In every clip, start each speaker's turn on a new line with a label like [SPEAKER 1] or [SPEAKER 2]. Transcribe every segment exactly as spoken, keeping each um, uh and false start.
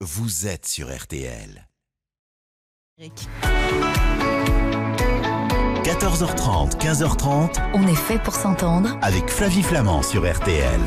[SPEAKER 1] vous êtes sur R T L. quatorze heures trente, quinze heures trente.
[SPEAKER 2] On est fait pour s'entendre.
[SPEAKER 1] Avec Flavie Flamand sur R T L.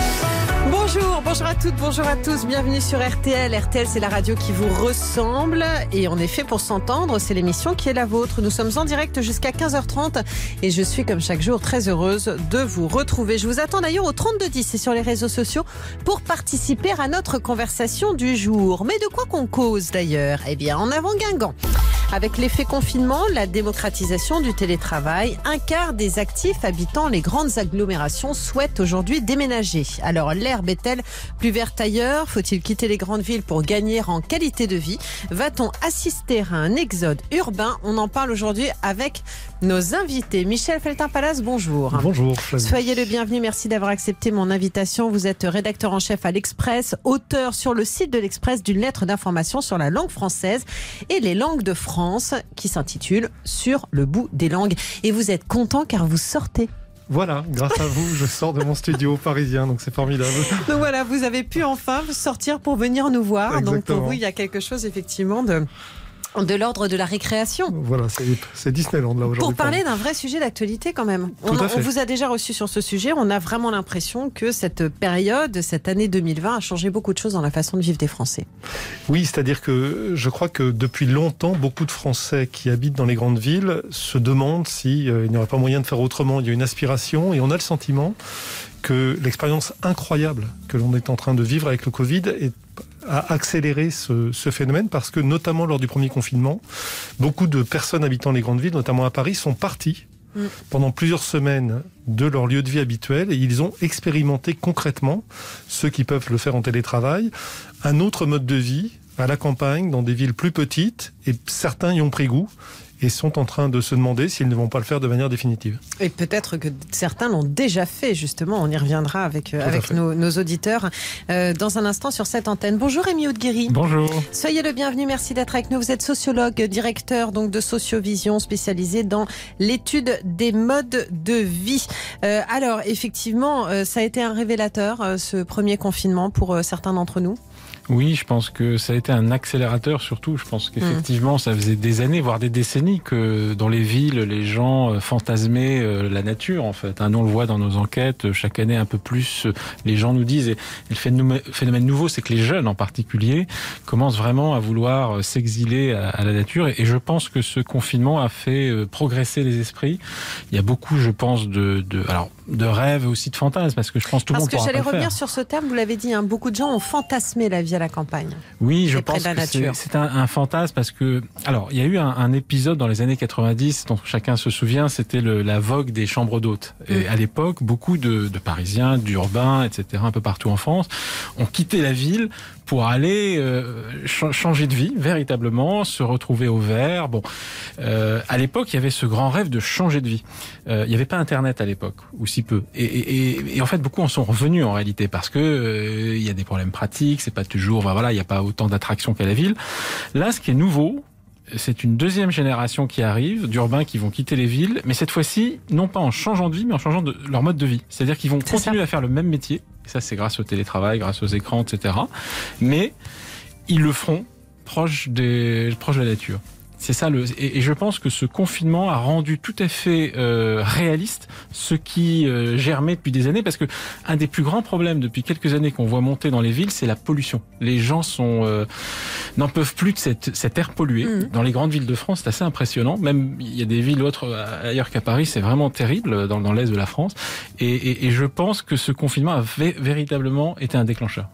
[SPEAKER 3] Bonjour, bonjour à toutes, bonjour à tous, bienvenue sur R T L. R T L, c'est la radio qui vous ressemble et on est fait pour s'entendre, c'est l'émission qui est la vôtre. Nous sommes en direct jusqu'à quinze heures trente et je suis comme chaque jour très heureuse de vous retrouver. Je vous attends d'ailleurs au trente-deux dix et sur les réseaux sociaux pour participer à notre conversation du jour. Mais de quoi qu'on cause d'ailleurs? Eh bien, en avant Guingamp. Avec l'effet confinement, la démocratisation du télétravail, un quart des actifs habitant les grandes agglomérations souhaitent aujourd'hui déménager. Alors l'herbe est-elle plus verte ailleurs? Faut-il quitter les grandes villes pour gagner en qualité de vie? Va-t-on assister à un exode urbain? On en parle aujourd'hui avec nos invités. Michel Feltin-Palace, bonjour.
[SPEAKER 4] Bonjour.
[SPEAKER 3] Soyez le bienvenu, merci d'avoir accepté mon invitation. Vous êtes rédacteur en chef à l'Express, auteur sur le site de l'Express d'une lettre d'information sur la langue française et les langues de France qui s'intitule Sur le bout des langues. Et vous êtes content car vous sortez.
[SPEAKER 4] Voilà, grâce à vous, je sors de mon studio parisien, donc c'est formidable.
[SPEAKER 3] Donc voilà, vous avez pu enfin sortir pour venir nous voir.
[SPEAKER 4] Exactement.
[SPEAKER 3] Donc pour vous, il y a quelque chose effectivement de... de l'ordre de la récréation.
[SPEAKER 4] Voilà, c'est, c'est Disneyland là aujourd'hui.
[SPEAKER 3] Pour parler d'un vrai sujet d'actualité quand même. On, on vous a déjà reçu sur ce sujet, on a vraiment l'impression que cette période, cette année deux mille vingt a changé beaucoup de choses dans la façon de vivre des Français.
[SPEAKER 4] Oui, c'est-à-dire que je crois que depuis longtemps, beaucoup de Français qui habitent dans les grandes villes se demandent si euh, il n'y aurait pas moyen de faire autrement. Il y a une aspiration et on a le sentiment que l'expérience incroyable que l'on est en train de vivre avec le Covid est a accéléré ce, ce phénomène parce que, notamment lors du premier confinement, beaucoup de personnes habitant les grandes villes, notamment à Paris, sont parties mmh. pendant plusieurs semaines de leur lieu de vie habituel et ils ont expérimenté concrètement, ceux qui peuvent le faire en télétravail, un autre mode de vie à la campagne, dans des villes plus petites, et certains y ont pris goût et sont en train de se demander s'ils ne vont pas le faire de manière définitive.
[SPEAKER 3] Et peut-être que certains l'ont déjà fait, justement. On y reviendra avec, avec nos, nos auditeurs euh, dans un instant sur cette antenne. Bonjour Rémi Audeguéry.
[SPEAKER 4] Bonjour.
[SPEAKER 3] Soyez le bienvenu, merci d'être avec nous. Vous êtes sociologue, directeur donc, de Sociovision, spécialisé dans l'étude des modes de vie. Euh, alors, effectivement, euh, ça a été un révélateur, euh, ce premier confinement, pour euh, certains d'entre nous.
[SPEAKER 5] Oui, je pense que ça a été un accélérateur surtout. Je pense qu'effectivement, mmh. ça faisait des années, voire des décennies que dans les villes, les gens fantasmaient la nature, en fait. Nous, on le voit dans nos enquêtes, chaque année un peu plus, les gens nous disent, et le phénomène nouveau, c'est que les jeunes en particulier commencent vraiment à vouloir s'exiler à la nature. Et je pense que ce confinement a fait progresser les esprits. Il y a beaucoup, je pense, de, de, alors, de rêves et aussi de fantasmes, parce que je pense que tout le monde pourra pas le faire.
[SPEAKER 3] Parce que j'allais revenir sur ce terme, vous l'avez dit, hein, beaucoup de gens ont fantasmé la vie à la campagne.
[SPEAKER 5] Oui, je pense que c'est, c'est un, un fantasme parce que, alors, il y a eu un, un épisode dans les années quatre-vingt-dix dont chacun se souvient, c'était le, la vogue des chambres d'hôtes. Et mmh. à l'époque, beaucoup de, de Parisiens, d'urbains, et cetera, un peu partout en France, ont quitté la ville pour aller euh, ch- changer de vie, véritablement, se retrouver au vert. Bon, euh, à l'époque, il y avait ce grand rêve de changer de vie. Euh, il n'y avait pas Internet à l'époque, ou si peu. Et, et, et en fait, beaucoup en sont revenus en réalité, parce que euh, il y a des problèmes pratiques, c'est pas toujours, ben voilà, il n'y a pas autant d'attractions qu'à la ville. Là, ce qui est nouveau, c'est une deuxième génération qui arrive, d'urbains qui vont quitter les villes, mais cette fois-ci, non pas en changeant de vie, mais en changeant de leur mode de vie. C'est-à-dire qu'ils vont c'est continuer ça. à faire le même métier. Et ça, c'est grâce au télétravail, grâce aux écrans, et cetera. Mais ils le feront proche, des, proche de la nature. C'est ça le et, et je pense que ce confinement a rendu tout à fait euh, réaliste ce qui euh, germait depuis des années, parce que un des plus grands problèmes depuis quelques années qu'on voit monter dans les villes, c'est la pollution. Les gens sont euh, n'en peuvent plus de cette, cet air pollué. Mmh. Dans les grandes villes de France, c'est assez impressionnant. Même il y a des villes autres ailleurs qu'à Paris, c'est vraiment terrible dans, dans l'est de la France. Et, et, et je pense que ce confinement a v- véritablement été un déclencheur.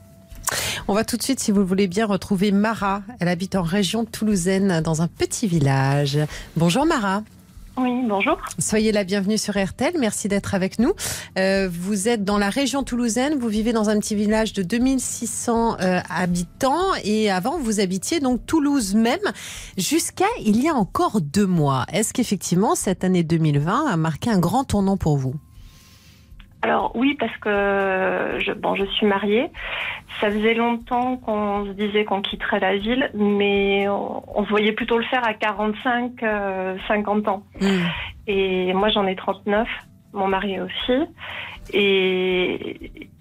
[SPEAKER 3] On va tout de suite, si vous le voulez bien, retrouver Mara. Elle habite en région toulousaine, dans un petit village. Bonjour Mara.
[SPEAKER 6] Oui, bonjour.
[SPEAKER 3] Soyez la bienvenue sur R T L, merci d'être avec nous. Euh, vous êtes dans la région toulousaine, vous vivez dans un petit village de deux mille six cents euh, habitants et avant vous habitiez donc Toulouse même, jusqu'à il y a encore deux mois. Est-ce qu'effectivement cette année deux mille vingt a marqué un grand tournant pour vous ?
[SPEAKER 6] Alors oui, parce que je, bon, je suis mariée. Ça faisait longtemps qu'on se disait qu'on quitterait la ville, mais on, on se voyait plutôt le faire à quarante-cinq, cinquante ans. Mmh. Et moi, j'en ai trente-neuf, mon mari aussi. Et,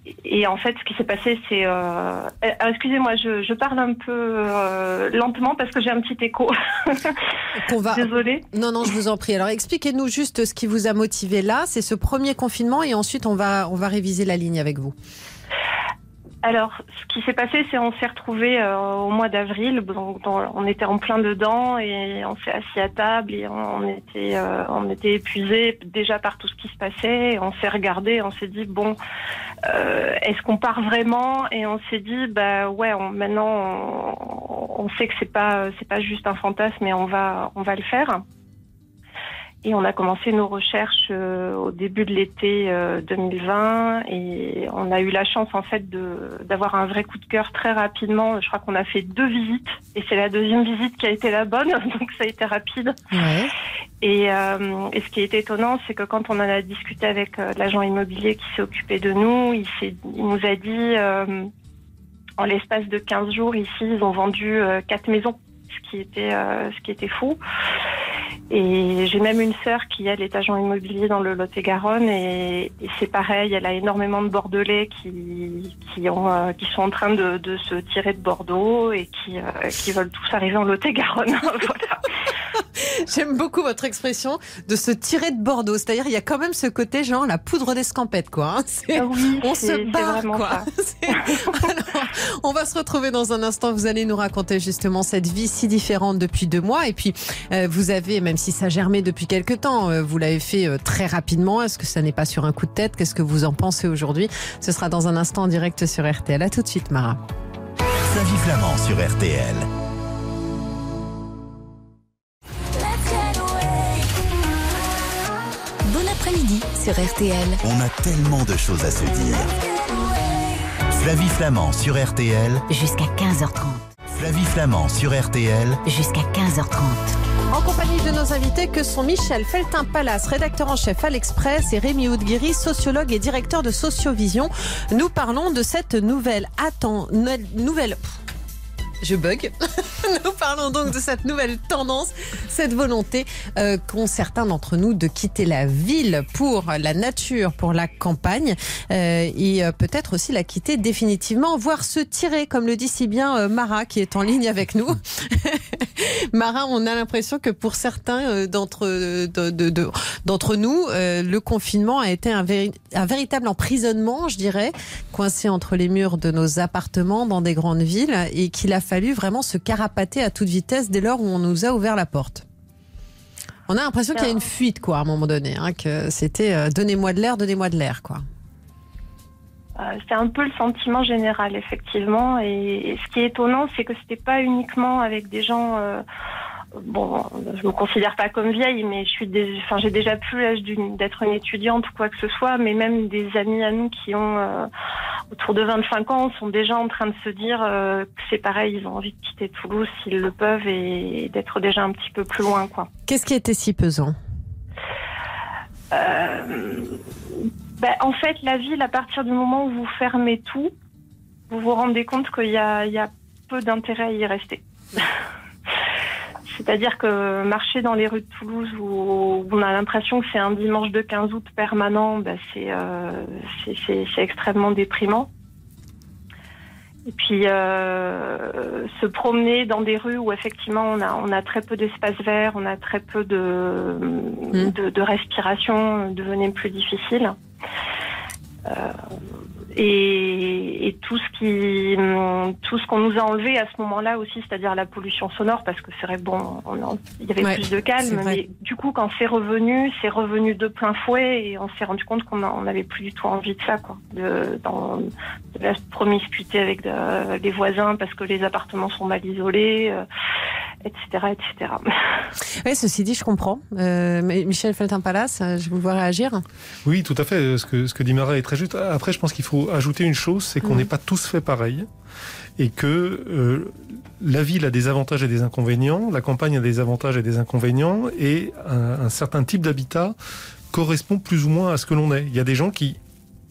[SPEAKER 6] et en fait, ce qui s'est passé, c'est... Euh... Excusez-moi, je, je parle un peu euh, lentement parce que j'ai un petit écho.
[SPEAKER 3] Qu'on va...
[SPEAKER 6] Désolée.
[SPEAKER 3] Non, non, je vous en prie. Alors, expliquez-nous juste ce qui vous a motivé là. C'est ce premier confinement et ensuite, on va, on va réviser la ligne avec vous.
[SPEAKER 6] Alors, ce qui s'est passé, c'est qu'on s'est retrouvés euh, au mois d'avril. Donc, on était en plein dedans et on s'est assis à table et on était, euh, on était épuisés déjà par tout ce qui se passait. Et on s'est regardé, on s'est dit bon, euh, est-ce qu'on part vraiment ? Et on s'est dit bah ouais, on, maintenant on, on sait que c'est pas, c'est pas juste un fantasme, mais on va, on va le faire. Et on a commencé nos recherches euh, au début de l'été euh, deux mille vingt et on a eu la chance en fait de d'avoir un vrai coup de cœur très rapidement. Je crois qu'on a fait deux visites et c'est la deuxième visite qui a été la bonne, donc ça a été rapide.
[SPEAKER 3] Ouais.
[SPEAKER 6] Et, euh, et ce qui est étonnant, c'est que quand on en a discuté avec euh, l'agent immobilier qui s'est occupé de nous, il, s'est, il nous a dit euh, en l'espace de quinze jours ici, ils ont vendu euh, quatre maisons, ce qui était euh, ce qui était fou. Et j'ai même une sœur qui, elle, est agent immobilier dans le Lot-et-Garonne et, et c'est pareil, elle a énormément de Bordelais qui, qui, ont, euh, qui sont en train de, de se tirer de Bordeaux et qui, euh, qui veulent tous arriver en Lot-et-Garonne. Voilà.
[SPEAKER 3] J'aime beaucoup votre expression de se tirer de Bordeaux. C'est-à-dire, il y a quand même ce côté genre la poudre d'escampette, quoi. Hein. C'est,
[SPEAKER 6] oui,
[SPEAKER 3] on
[SPEAKER 6] c'est,
[SPEAKER 3] se barre, quoi. Alors, on va se retrouver dans un instant. Vous allez nous raconter justement cette vie si différente depuis deux mois. Et puis, euh, vous avez, même si ça germait depuis quelques temps, euh, vous l'avez fait euh, très rapidement. Est-ce que ça n'est pas sur un coup de tête ? Qu'est-ce que vous en pensez aujourd'hui ? Ce sera dans un instant en direct sur R T L. À tout de suite, Mara.
[SPEAKER 1] Flavie Flamand sur R T L.
[SPEAKER 2] Bon après-midi sur R T L.
[SPEAKER 1] On a tellement de choses à se dire. Flavie Flamand sur R T L.
[SPEAKER 2] Jusqu'à quinze heures trente.
[SPEAKER 1] Flavie Flamand sur R T L.
[SPEAKER 2] Jusqu'à quinze heures trente.
[SPEAKER 3] En compagnie de nos invités que sont Michel Feltin-Pallas, rédacteur en chef à l'Express, et Rémi Oudguiri, sociologue et directeur de Sociovision. Nous parlons de cette nouvelle attend... nouvelle... Je bug. Nous parlons donc de cette nouvelle tendance, cette volonté euh, qu'ont certains d'entre nous de quitter la ville pour la nature, pour la campagne, euh, et euh, peut-être aussi la quitter définitivement, voire se tirer, comme le dit si bien euh, Mara, qui est en ligne avec nous. Mara, on a l'impression que pour certains euh, d'entre, de, de, de, d'entre nous, euh, le confinement a été un, véri- un véritable emprisonnement, je dirais, coincé entre les murs de nos appartements dans des grandes villes, et qu'il a fallu vraiment se carapater à toute vitesse dès lors où on nous a ouvert la porte. On a l'impression qu'il y a une fuite, quoi, à un moment donné, hein, que c'était euh, donnez-moi de l'air, donnez-moi de l'air, quoi.
[SPEAKER 6] Euh, c'est un peu le sentiment général, effectivement. Et, et ce qui est étonnant, c'est que c'était pas uniquement avec des gens. Euh, bon, je me considère pas comme vieille, mais je suis, des, enfin, j'ai déjà plus l'âge d'une, d'être une étudiante ou quoi que ce soit. Mais même des amis à nous qui ont euh, autour de vingt-cinq ans sont déjà en train de se dire euh, que c'est pareil, ils ont envie de quitter Toulouse s'ils le peuvent et d'être déjà un petit peu plus loin, quoi.
[SPEAKER 3] Qu'est-ce qui était si pesant ?
[SPEAKER 6] Euh, ben, en fait, la ville, à partir du moment où vous fermez tout, vous vous rendez compte qu'il y a, il y a peu d'intérêt à y rester. C'est-à-dire que marcher dans les rues de Toulouse où on a l'impression que c'est un dimanche de quinze août permanent, ben c'est, euh, c'est, c'est, c'est extrêmement déprimant. Et puis euh, se promener dans des rues où effectivement on a, on a très peu d'espace vert, on a très peu de, mmh. de, de respiration, devenait plus difficile. Euh, et, et tout ce qui, tout ce qu'on nous a enlevé à ce moment-là aussi, c'est-à-dire la pollution sonore, parce que c'est vrai, bon, il y avait ouais, plus de calme, mais du coup, quand c'est revenu, c'est revenu de plein fouet, et on s'est rendu compte qu'on n'avait plus du tout envie de ça, quoi, de, dans, de la promiscuité avec de, les voisins, parce que les appartements sont mal isolés, euh, et cetera, et cetera.
[SPEAKER 3] Oui, ceci dit, je comprends. Euh, Michel Feltin-Pallas, je vous vois réagir.
[SPEAKER 4] Oui, tout à fait. Ce que, ce que dit Mara est très juste. Après, je pense qu'il faut ajouter une chose, c'est qu'on n'est mmh. pas tous fait pareil, et que euh, la ville a des avantages et des inconvénients, la campagne a des avantages et des inconvénients, et un, un certain type d'habitat correspond plus ou moins à ce que l'on est. Il y a des gens qui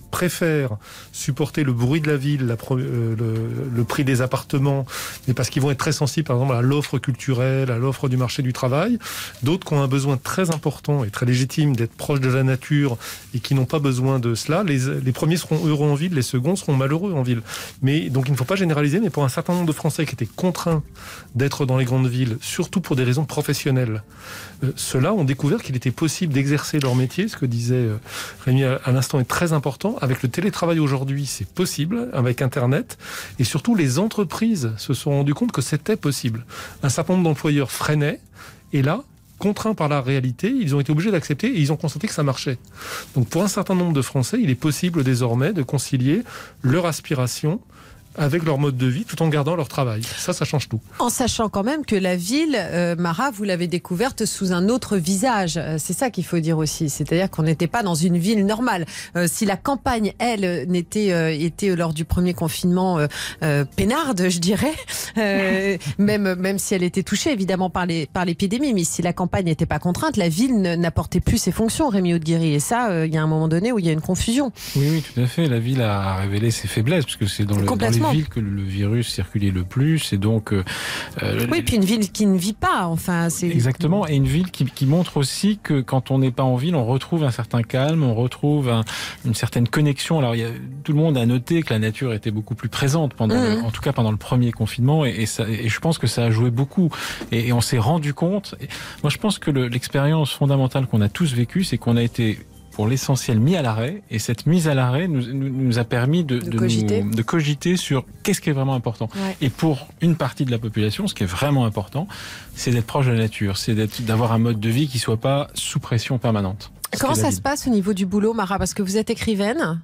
[SPEAKER 4] préfèrent supporter le bruit de la ville, la, euh, le, le prix des appartements, mais parce qu'ils vont être très sensibles, par exemple, à l'offre culturelle, à l'offre du marché du travail. D'autres qui ont un besoin très important et très légitime d'être proches de la nature et qui n'ont pas besoin de cela. Les, les premiers seront heureux en ville, les seconds seront malheureux en ville. Mais donc il ne faut pas généraliser, mais pour un certain nombre de Français qui étaient contraints d'être dans les grandes villes, surtout pour des raisons professionnelles, euh, ceux-là ont découvert qu'il était possible d'exercer leur métier. Ce que disait euh, Rémi à, à l'instant est très important. Avec le télétravail aujourd'hui, c'est possible, avec Internet. Et surtout, les entreprises se sont rendues compte que c'était possible. Un certain nombre d'employeurs freinaient, et là, contraints par la réalité, ils ont été obligés d'accepter et ils ont constaté que ça marchait. Donc pour un certain nombre de Français, il est possible désormais de concilier leur aspiration avec leur mode de vie, tout en gardant leur travail. Ça, ça change tout.
[SPEAKER 3] En sachant quand même que la ville, euh, Mara, vous l'avez découverte sous un autre visage. C'est ça qu'il faut dire aussi. C'est-à-dire qu'on n'était pas dans une ville normale. Euh, si la campagne, elle, n'était euh, était lors du premier confinement euh, euh, peinarde, je dirais, euh, même même si elle était touchée évidemment par les par l'épidémie, mais si la campagne n'était pas contrainte, la ville n'apportait plus ses fonctions, Rémi Haude-Guéry. Et ça, euh, il y a un moment donné où il y a une confusion.
[SPEAKER 5] Oui, oui, tout à fait. La ville a révélé ses faiblesses, parce que c'est dans, le, dans les ville que le virus circulait le plus, et donc euh,
[SPEAKER 3] oui, puis une ville qui ne vit pas, enfin c'est
[SPEAKER 5] exactement, et une ville qui, qui montre aussi que quand on n'est pas en ville, on retrouve un certain calme, on retrouve un, une certaine connexion. Alors il y a, tout le monde a noté que la nature était beaucoup plus présente pendant, mmh. le, en tout cas pendant le premier confinement, et, et, ça, et je pense que ça a joué beaucoup. Et, et on s'est rendu compte. Et moi, je pense que le, l'expérience fondamentale qu'on a tous vécue, c'est qu'on a été pour l'essentiel mis à l'arrêt, et cette mise à l'arrêt nous, nous, nous a permis de, de,
[SPEAKER 3] de, cogiter.
[SPEAKER 5] Nous, de cogiter sur qu'est-ce qui est vraiment important.
[SPEAKER 3] Ouais.
[SPEAKER 5] Et pour une partie de la population, ce qui est vraiment important, c'est d'être proche de la nature, c'est d'être, d'avoir un mode de vie qui soit pas sous pression permanente.
[SPEAKER 3] Comment ça se passe au niveau du boulot, Mara? Parce que vous êtes écrivaine.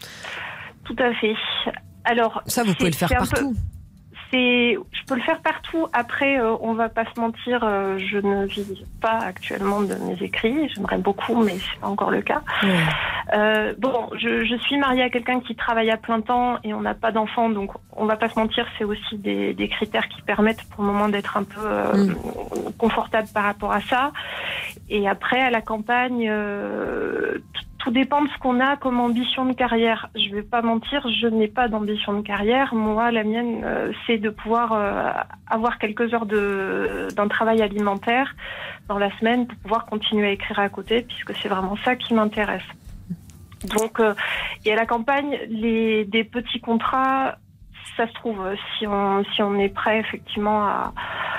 [SPEAKER 6] Tout à fait. Alors,
[SPEAKER 3] ça, vous pouvez le faire partout.
[SPEAKER 6] Peu... C'est, je peux le faire partout. Après, euh, on va pas se mentir, euh, je ne vis pas actuellement de mes écrits. J'aimerais beaucoup, mais c'est pas encore le cas. Mmh. Euh, bon, je, je suis mariée à quelqu'un qui travaille à plein temps et on n'a pas d'enfants, donc on va pas se mentir, c'est aussi des, des critères qui permettent pour le moment d'être un peu euh, mmh. confortable par rapport à ça. Et après, à la campagne, euh, tout dépend de ce qu'on a comme ambition de carrière. Je vais pas mentir, je n'ai pas d'ambition de carrière. Moi, la mienne, euh, c'est de pouvoir euh, avoir quelques heures de, d'un travail alimentaire dans la semaine pour pouvoir continuer à écrire à côté, puisque c'est vraiment ça qui m'intéresse. Donc, euh, et à la campagne, les, des petits contrats, ça se trouve, si on, si on est prêt effectivement à,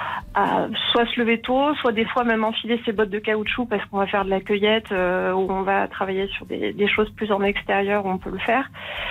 [SPEAKER 6] à soit se lever tôt, soit des fois même enfiler ses bottes de caoutchouc parce qu'on va faire de la cueillette euh, ou on va travailler sur des, des choses plus en extérieur où on peut le faire.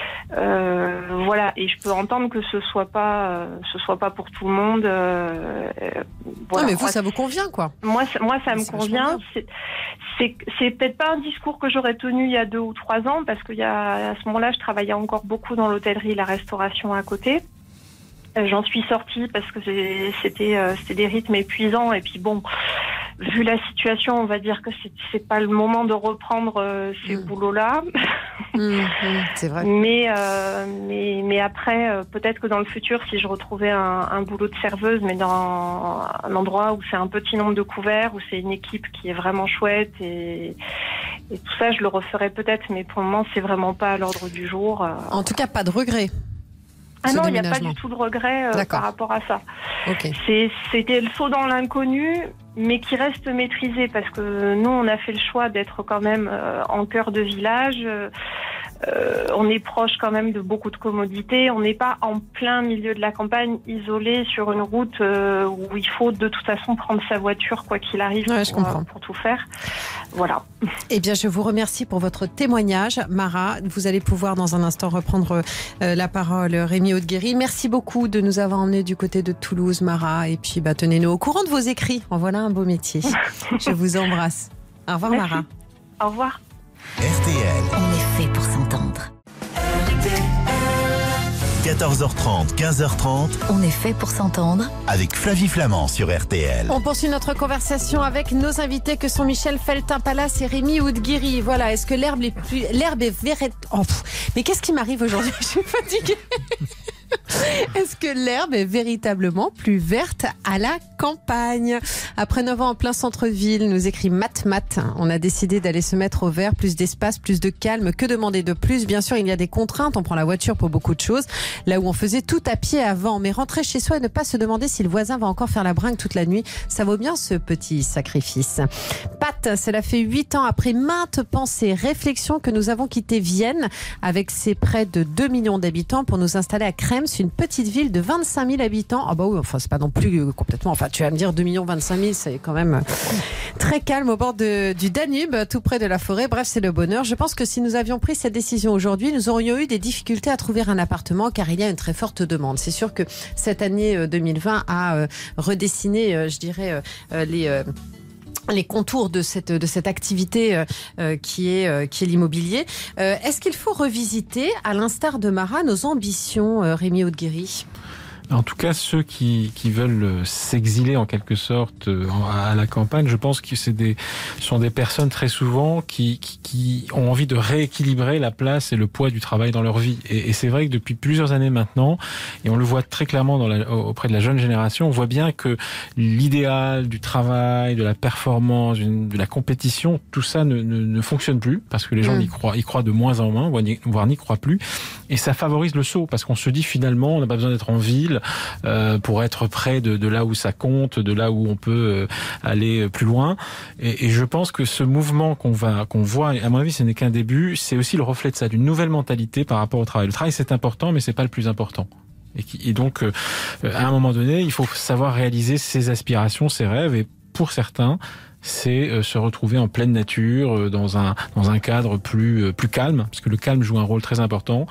[SPEAKER 6] Euh, voilà, et je peux entendre que ce soit pas, euh, ce soit pas pour tout le monde. Euh,
[SPEAKER 3] voilà. Non, mais vous, moi, ça vous convient, quoi.
[SPEAKER 6] Moi, ça, moi, ça me convient. C'est, c'est, c'est peut-être pas un discours que j'aurais tenu il y a deux ou trois ans parce qu'il y a, à ce moment-là, je travaillais encore beaucoup dans l'hôtellerie, la restauration à côté. J'en suis sortie parce que c'était, euh, c'était des rythmes épuisants et puis bon, vu la situation, on va dire que c'est, c'est pas le moment de reprendre euh, ces mmh. boulots-là.
[SPEAKER 3] Mmh, mmh, c'est vrai.
[SPEAKER 6] Mais, euh, mais, mais après, euh, peut-être que dans le futur, si je retrouvais un, un boulot de serveuse, mais dans un endroit où c'est un petit nombre de couverts, où c'est une équipe qui est vraiment chouette et, et tout ça, je le referais peut-être, mais pour le moment, c'est vraiment pas à l'ordre du jour. Euh...
[SPEAKER 3] En tout cas, pas de regret.
[SPEAKER 6] Ah non, il n'y a pas du tout de regret euh, par rapport à ça.
[SPEAKER 3] Okay.
[SPEAKER 6] C'est, c'était le saut dans l'inconnu, mais qui reste maîtrisé parce que nous, on a fait le choix d'être quand même euh, en cœur de village. Euh, euh, on est proche quand même de beaucoup de commodités. On n'est pas en plein milieu de la campagne, isolé sur une route euh, où il faut de toute façon prendre sa voiture quoi qu'il arrive
[SPEAKER 3] ouais,
[SPEAKER 6] pour, euh, pour tout faire. Voilà.
[SPEAKER 3] Eh bien, je vous remercie pour votre témoignage, Mara. Vous allez pouvoir dans un instant reprendre euh, la parole, Rémi Haude-Guéry. Merci beaucoup de nous avoir emmenés du côté de Toulouse, Mara. Et puis, bah, tenez-nous au courant de vos écrits. En voilà un beau métier. Je vous embrasse. Au revoir,
[SPEAKER 6] Merci.
[SPEAKER 3] Mara.
[SPEAKER 6] Au revoir.
[SPEAKER 1] R T L.
[SPEAKER 2] On est fait pour s'entendre.
[SPEAKER 1] quatorze heures trente, quinze heures trente.
[SPEAKER 2] On est fait pour s'entendre.
[SPEAKER 1] Avec Flavie Flamand sur R T L.
[SPEAKER 3] On poursuit notre conversation avec nos invités que sont Michel Feltin-Pallas et Rémi Haude-Guéry. Voilà, est-ce que l'herbe est plus... l'herbe est verte... Oh, mais qu'est-ce qui m'arrive aujourd'hui? Je suis fatiguée. Est-ce que l'herbe est véritablement plus verte à la campagne? Après neuf ans en plein centre-ville, nous écrit Mat Mat. On a décidé d'aller se mettre au vert, plus d'espace, plus de calme. Que demander de plus? Bien sûr, il y a des contraintes. On prend la voiture pour beaucoup de choses. Là où on faisait tout à pied avant. Mais rentrer chez soi et ne pas se demander si le voisin va encore faire la bringue toute la nuit, ça vaut bien ce petit sacrifice. Pat, cela fait huit ans après maintes pensées, réflexions que nous avons quitté Vienne avec ses près de deux millions d'habitants pour nous installer à Krems, une petite ville de vingt-cinq mille habitants. Ah bah oui, enfin c'est pas non plus complètement, enfin tu vas me dire deux millions vingt-cinq mille, c'est quand même très calme au bord de, du Danube, tout près de la forêt. Bref, c'est le bonheur. Je pense que si nous avions pris cette décision aujourd'hui, nous aurions eu des difficultés à trouver un appartement car il y a une très forte demande. C'est sûr que cette année deux mille vingt a redessiné, je dirais, les... les contours de cette de cette activité euh, qui est euh, qui est l'immobilier. Euh, est-ce qu'il faut revisiter, à l'instar de Mara, nos ambitions, euh, Rémi Audeguéry?
[SPEAKER 5] En tout cas, ceux qui, qui veulent s'exiler en quelque sorte à la campagne, je pense que c'est des sont des personnes très souvent qui, qui, qui ont envie de rééquilibrer la place et le poids du travail dans leur vie. Et, et c'est vrai que depuis plusieurs années maintenant, et on le voit très clairement dans la, auprès de la jeune génération, on voit bien que l'idéal du travail, de la performance, de la compétition, tout ça ne, ne, ne fonctionne plus parce que les gens mmh. y croient, y croient de moins en moins, voire n'y croient plus. Et ça favorise le saut parce qu'on se dit finalement, on n'a pas besoin d'être en ville Euh, pour être près de, de là où ça compte, de là où on peut euh, aller plus loin. Et, et je pense que ce mouvement qu'on va, qu'on voit, à mon avis, ce n'est qu'un début. C'est aussi le reflet de ça, d'une nouvelle mentalité par rapport au travail. Le travail, c'est important, mais c'est pas le plus important. Et, qui, et donc, euh, à un moment donné, il faut savoir réaliser ses aspirations, ses rêves. Et pour certains, c'est euh, se retrouver en pleine nature, euh, dans un dans un cadre plus euh, plus calme, parce que le calme joue un rôle très important,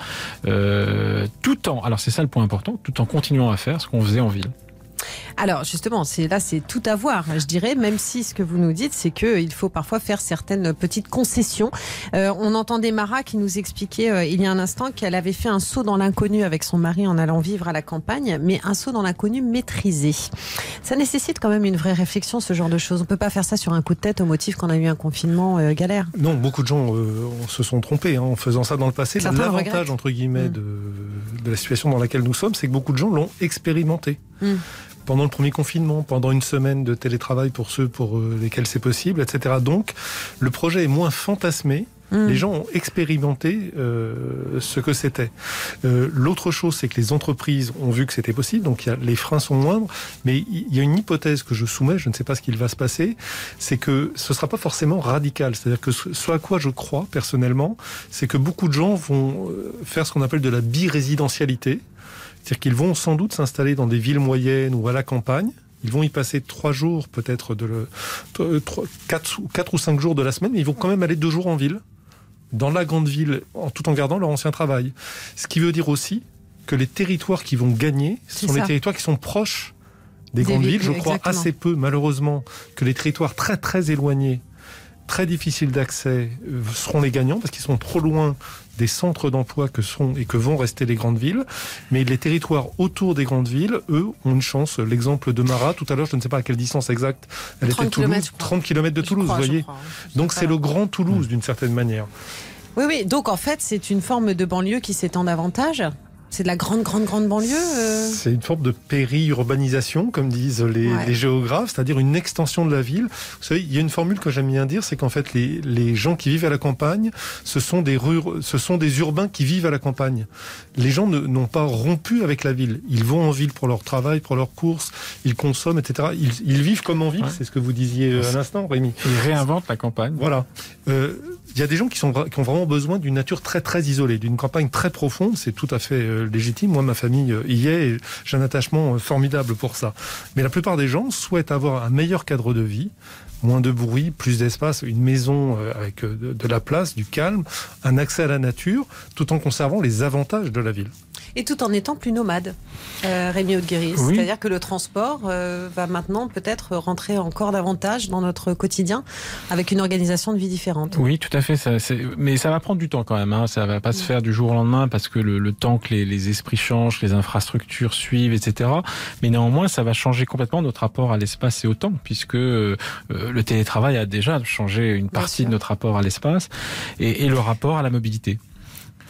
[SPEAKER 5] euh, tout en, alors c'est ça le point important, tout en continuant à faire ce qu'on faisait en ville.
[SPEAKER 3] Alors justement, c'est là, c'est tout à voir, je dirais, même si ce que vous nous dites, c'est qu'il faut parfois faire certaines petites concessions. Euh, on entendait Mara qui nous expliquait euh, il y a un instant qu'elle avait fait un saut dans l'inconnu avec son mari en allant vivre à la campagne, mais un saut dans l'inconnu maîtrisé. Ça nécessite quand même une vraie réflexion, ce genre de choses. On peut pas faire ça sur un coup de tête au motif qu'on a eu un confinement euh, galère.
[SPEAKER 4] Non, beaucoup de gens euh, se sont trompés hein, en faisant ça dans le passé. Certains L'avantage, regrettent. entre guillemets, mmh. de, de la situation dans laquelle nous sommes, c'est que beaucoup de gens l'ont expérimenté. Mmh. Pendant le premier confinement, pendant une semaine de télétravail pour ceux pour lesquels c'est possible, et cetera. Donc, le projet est moins fantasmé. Mmh. Les gens ont expérimenté euh, ce que c'était. Euh, l'autre chose, c'est que les entreprises ont vu que c'était possible, donc y a, les freins sont moindres. Mais il y a une hypothèse que je soumets, je ne sais pas ce qu'il va se passer, c'est que ce ne sera pas forcément radical. C'est-à-dire que ce à quoi je crois personnellement, c'est que beaucoup de gens vont faire ce qu'on appelle de la birésidentialité. C'est-à-dire qu'ils vont sans doute s'installer dans des villes moyennes ou à la campagne. Ils vont y passer trois jours, peut-être de le, trois, quatre, quatre ou cinq jours de la semaine, mais ils vont quand même aller deux jours en ville, dans la grande ville, en, tout en gardant leur ancien travail. Ce qui veut dire aussi que les territoires qui vont gagner sont les territoires qui sont proches des, des grandes villes. villes. Je crois exactement. assez peu, malheureusement, que les territoires très très éloignés, très difficiles d'accès, seront les gagnants parce qu'ils sont trop loin des centres d'emploi que sont et que vont rester les grandes villes. Mais les territoires autour des grandes villes, eux, ont une chance. L'exemple de Mara, tout à l'heure, je ne sais pas à quelle distance exacte, elle était de Toulouse, trente kilomètres de Toulouse, vous voyez. Donc c'est le grand Toulouse, d'une certaine manière.
[SPEAKER 3] Oui, oui. Donc en fait, c'est une forme de banlieue qui s'étend davantage. C'est de la grande, grande, grande banlieue euh...
[SPEAKER 4] C'est une forme de péri-urbanisation, comme disent les, ouais. les géographes, c'est-à-dire une extension de la ville. Vous savez, il y a une formule que j'aime bien dire, c'est qu'en fait, les, les gens qui vivent à la campagne, ce sont des rur... ce sont des urbains qui vivent à la campagne. Les gens ne, n'ont pas rompu avec la ville. Ils vont en ville pour leur travail, pour leurs courses, ils consomment, et cetera. Ils, ils vivent comme en ville, ouais. c'est ce que vous disiez à l'instant, Rémi.
[SPEAKER 5] Ils réinventent la campagne.
[SPEAKER 4] Voilà. Euh, il y a des gens qui, sont, qui ont vraiment besoin d'une nature très très isolée, d'une campagne très profonde, c'est tout à fait euh, légitime. Moi, ma famille euh, y est, et j'ai un attachement euh, formidable pour ça. Mais la plupart des gens souhaitent avoir un meilleur cadre de vie, moins de bruit, plus d'espace, une maison euh, avec euh, de, de la place, du calme, un accès à la nature, tout en conservant les avantages de la ville.
[SPEAKER 3] Et tout en étant plus nomade, euh, Rémi Audeguéry. Oui. C'est-à-dire que le transport euh, va maintenant peut-être rentrer encore davantage dans notre quotidien avec une organisation de vie différente.
[SPEAKER 5] Oui, tout à fait. Ça, c'est... Mais ça va prendre du temps quand même. Hein. Ça va pas se faire du jour au lendemain parce que le, le temps que les, les esprits changent, les infrastructures suivent, et cetera. Mais néanmoins, ça va changer complètement notre rapport à l'espace et au temps, puisque euh, le télétravail a déjà changé une partie de notre rapport à l'espace et, et le rapport à la mobilité.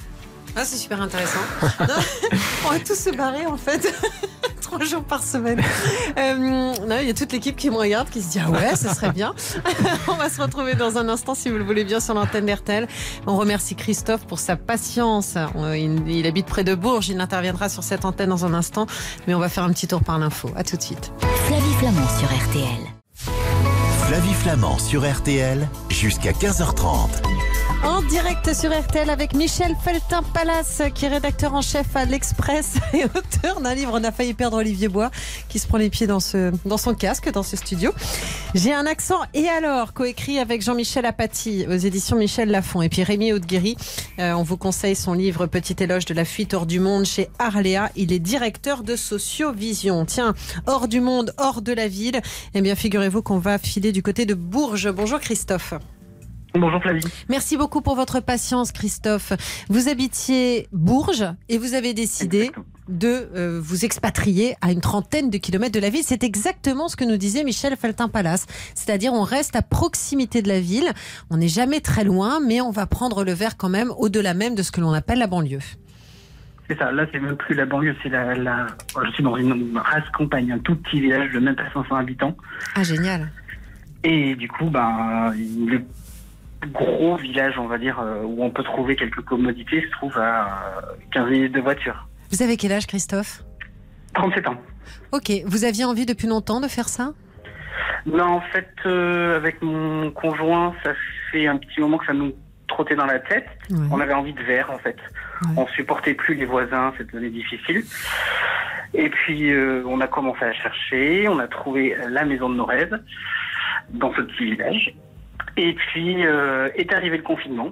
[SPEAKER 3] Ah, c'est super intéressant. On va tous se barrer en fait. Trois jours par semaine. Euh, non, il y a toute l'équipe qui me regarde, qui se dit ah ouais, ça serait bien. On va se retrouver dans un instant, si vous le voulez bien, sur l'antenne d'R T L. On remercie Christophe pour sa patience. Il, il habite près de Bourges. Il interviendra sur cette antenne dans un instant. Mais on va faire un petit tour par l'info. À tout de suite.
[SPEAKER 2] Flavie Flamand sur R T L.
[SPEAKER 1] Flavie Flamand sur R T L jusqu'à quinze heures trente.
[SPEAKER 3] En direct sur R T L avec Michel Feltin-Palace, qui est rédacteur en chef à l'Express et auteur d'un livre. On a failli perdre Olivier Bois, qui se prend les pieds dans, ce, dans son casque, dans ce studio. J'ai un accent et alors, coécrit avec Jean-Michel Apathy aux éditions Michel Lafon. Et puis Rémi Hauteguéry, euh, on vous conseille son livre Petit éloge de la fuite hors du monde chez Arléa. Il est directeur de Sociovision. Tiens, hors du monde, hors de la ville. Eh bien, figurez-vous qu'on va filer du côté de Bourges. Bonjour Christophe.
[SPEAKER 7] Bonjour Flavie.
[SPEAKER 3] Merci beaucoup pour votre patience Christophe. Vous habitiez Bourges et vous avez décidé exactement. de euh, vous expatrier à une trentaine de kilomètres de la ville. C'est exactement ce que nous disait Michel Feltin-Palace. C'est-à-dire on reste à proximité de la ville, on n'est jamais très loin, mais on va prendre le verre quand même au-delà même de ce que l'on appelle la banlieue.
[SPEAKER 7] C'est ça, là c'est même plus la banlieue, c'est la, la... je suis dans une race campagne, un tout petit village de même pas cinq cents habitants.
[SPEAKER 3] Ah génial.
[SPEAKER 7] Et du coup, ben, le gros village, on va dire, où on peut trouver quelques commodités, se trouve à quinze minutes de voiture.
[SPEAKER 3] Vous avez quel âge, Christophe ?
[SPEAKER 7] trente-sept ans.
[SPEAKER 3] Ok. Vous aviez envie depuis longtemps de faire ça ?
[SPEAKER 7] Non, en fait, euh, avec mon conjoint, ça fait un petit moment que ça nous trottait dans la tête. Ouais. On avait envie de verre, en fait. Ouais. On supportait plus les voisins, ça devenait difficile. Et puis, euh, on a commencé à chercher, on a trouvé la maison de nos rêves dans ce petit village. Et puis euh, est arrivé le confinement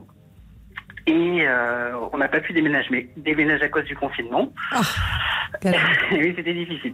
[SPEAKER 7] et euh, on n'a pas pu déménager, mais déménager à cause du confinement. Oh, oui, c'était difficile.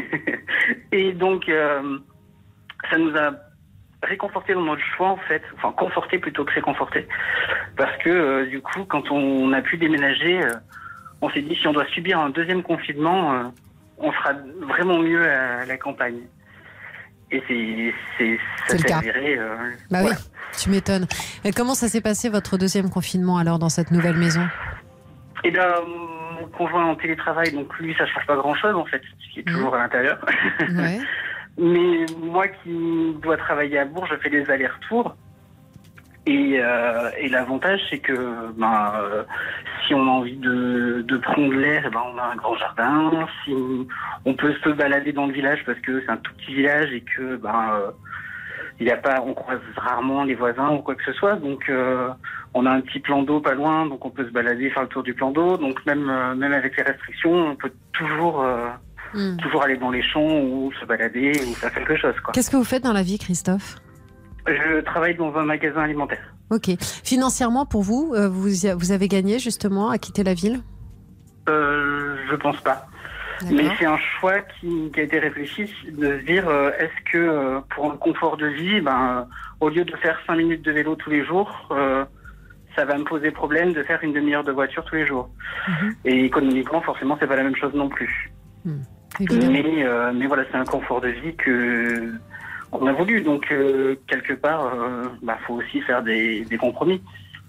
[SPEAKER 7] Et donc euh, ça nous a réconforté dans notre choix en fait, enfin conforté plutôt que réconforté, parce que euh, du coup quand on a pu déménager, euh, on s'est dit si on doit subir un deuxième confinement, euh, on fera vraiment mieux à la campagne. Et c'est, c'est, ça
[SPEAKER 3] c'est
[SPEAKER 7] s'est avéré. Euh,
[SPEAKER 3] bah voilà. Oui, tu m'étonnes. Et comment ça s'est passé votre deuxième confinement alors dans cette nouvelle maison ?
[SPEAKER 7] Eh bien, mon conjoint en télétravail, donc lui, ça ne change pas grand-chose en fait, parce qu'il est toujours mmh. à l'intérieur. Ouais. Mais moi qui dois travailler à Bourges, je fais des allers-retours. Et, euh, et l'avantage, c'est que ben, euh, si on a envie de, de prendre l'air, ben, on a un grand jardin. Si on peut se balader dans le village parce que c'est un tout petit village et que ben, euh, il y a pas, on croise rarement les voisins ou quoi que ce soit. Donc euh, on a un petit plan d'eau pas loin, donc on peut se balader, faire le tour du plan d'eau. Donc même euh, même avec les restrictions, on peut toujours euh, mmh. toujours aller dans les champs ou se balader ou faire quelque chose, quoi.
[SPEAKER 3] Qu'est-ce que vous faites dans la vie, Christophe ?
[SPEAKER 7] Je travaille dans un magasin alimentaire.
[SPEAKER 3] Ok. Financièrement, pour vous, euh, vous, vous avez gagné justement à quitter la ville ?
[SPEAKER 7] euh, Je pense pas. D'accord. Mais c'est un choix qui, qui a été réfléchi, de se dire euh, est-ce que euh, pour un confort de vie, ben, euh, au lieu de faire cinq minutes de vélo tous les jours, euh, ça va me poser problème de faire une demi-heure de voiture tous les jours. Mmh. Et économiquement, forcément, c'est pas la même chose non plus. Mmh. Mais, euh, mais voilà, c'est un confort de vie que on a voulu, donc euh, quelque part, euh, bah, faut aussi faire des, des compromis.